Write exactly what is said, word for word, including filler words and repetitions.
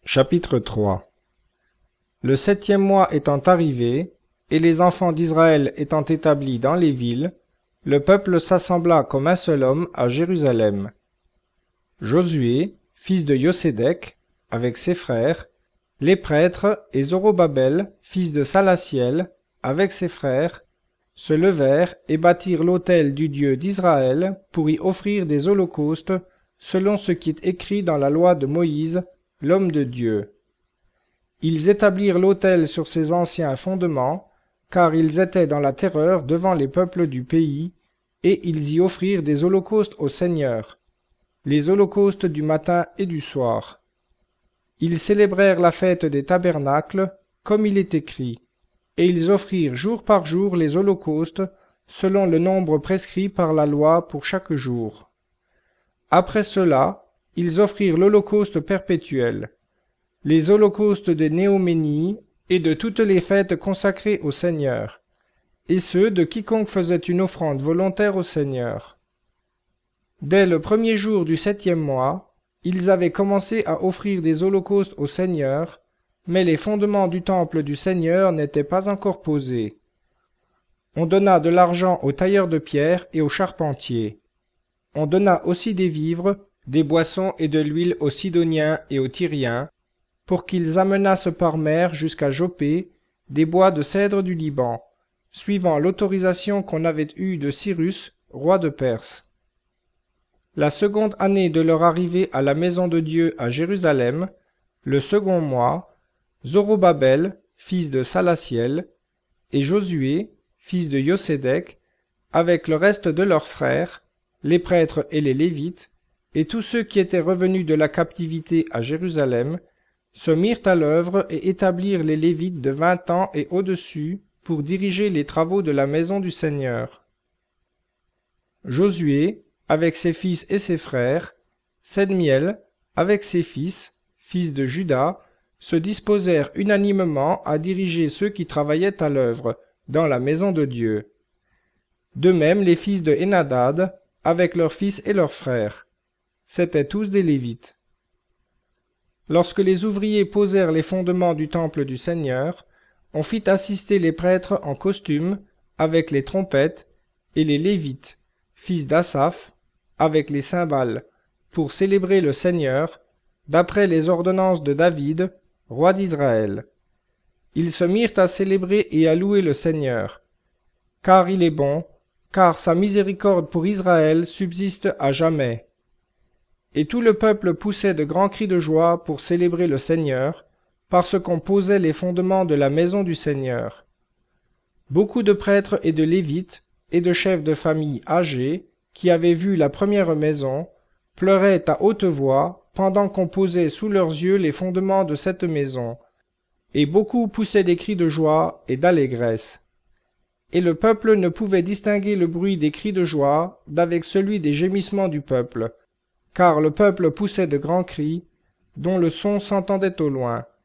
Chapitre trois. Le septième mois étant arrivé, et les enfants d'Israël étant établis dans les villes, le peuple s'assembla comme un seul homme à Jérusalem. Josué, fils de Yosédek, avec ses frères, les prêtres et Zorobabel, fils de Salatiel, avec ses frères, se levèrent et bâtirent l'autel du Dieu d'Israël pour y offrir des holocaustes, selon ce qui est écrit dans la loi de Moïse, l'homme de Dieu. Ils établirent l'autel sur ses anciens fondements, car ils étaient dans la terreur devant les peuples du pays, et ils y offrirent des holocaustes au Seigneur, les holocaustes du matin et du soir. Ils célébrèrent la fête des tabernacles, comme il est écrit, et ils offrirent jour par jour les holocaustes, selon le nombre prescrit par la loi pour chaque jour. Après cela, ils offrirent l'holocauste perpétuel, les holocaustes de Néoménie et de toutes les fêtes consacrées au Seigneur, et ceux de quiconque faisait une offrande volontaire au Seigneur. Dès le premier jour du septième mois, ils avaient commencé à offrir des holocaustes au Seigneur, mais les fondements du temple du Seigneur n'étaient pas encore posés. On donna de l'argent aux tailleurs de pierre et aux charpentiers. On donna aussi des vivres, des boissons et de l'huile aux Sidoniens et aux Tyriens, pour qu'ils amenassent par mer jusqu'à Joppé des bois de cèdre du Liban, suivant l'autorisation qu'on avait eue de Cyrus, roi de Perse. La seconde année de leur arrivée à la maison de Dieu à Jérusalem, le second mois, Zorobabel, fils de Salatiel, et Josué, fils de Yosédek, avec le reste de leurs frères, les prêtres et les Lévites, et tous ceux qui étaient revenus de la captivité à Jérusalem, se mirent à l'œuvre et établirent les Lévites de vingt ans et au-dessus pour diriger les travaux de la maison du Seigneur. Josué, avec ses fils et ses frères, Sedmiel, avec ses fils, fils de Juda, se disposèrent unanimement à diriger ceux qui travaillaient à l'œuvre dans la maison de Dieu. De même les fils de Henadad, avec leurs fils et leurs frères. C'étaient tous des Lévites. Lorsque les ouvriers posèrent les fondements du temple du Seigneur, on fit assister les prêtres en costume, avec les trompettes, et les Lévites, fils d'Asaph, avec les cymbales, pour célébrer le Seigneur, d'après les ordonnances de David, roi d'Israël. Ils se mirent à célébrer et à louer le Seigneur, car il est bon, car sa miséricorde pour Israël subsiste à jamais. Et tout le peuple poussait de grands cris de joie pour célébrer le Seigneur, parce qu'on posait les fondements de la maison du Seigneur. Beaucoup de prêtres et de Lévites, et de chefs de famille âgés, qui avaient vu la première maison, pleuraient à haute voix pendant qu'on posait sous leurs yeux les fondements de cette maison, et beaucoup poussaient des cris de joie et d'allégresse. Et le peuple ne pouvait distinguer le bruit des cris de joie d'avec celui des gémissements du peuple, car le peuple poussait de grands cris, dont le son s'entendait au loin.